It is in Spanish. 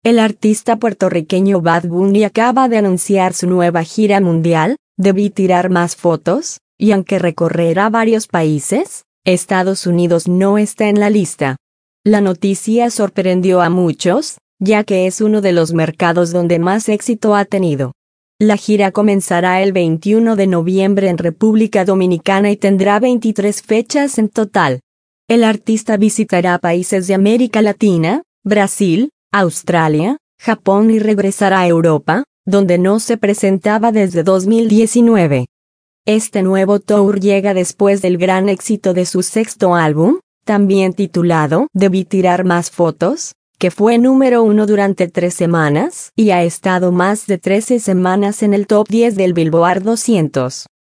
El artista puertorriqueño Bad Bunny acaba de anunciar su nueva gira mundial, Debí tirar más fotos, y aunque recorrerá varios países, Estados Unidos no está en la lista. La noticia sorprendió a muchos, ya que es uno de los mercados donde más éxito ha tenido. La gira comenzará el 21 de noviembre en República Dominicana y tendrá 23 fechas en total. El artista visitará países de América Latina, Brasil, Australia, Japón y regresará a Europa, donde no se presentaba desde 2019. Este nuevo tour llega después del gran éxito de su sexto álbum, también titulado Debí tirar más fotos, que fue número 1 durante 3 semanas y ha estado más de 13 semanas en el top 10 del Billboard 200.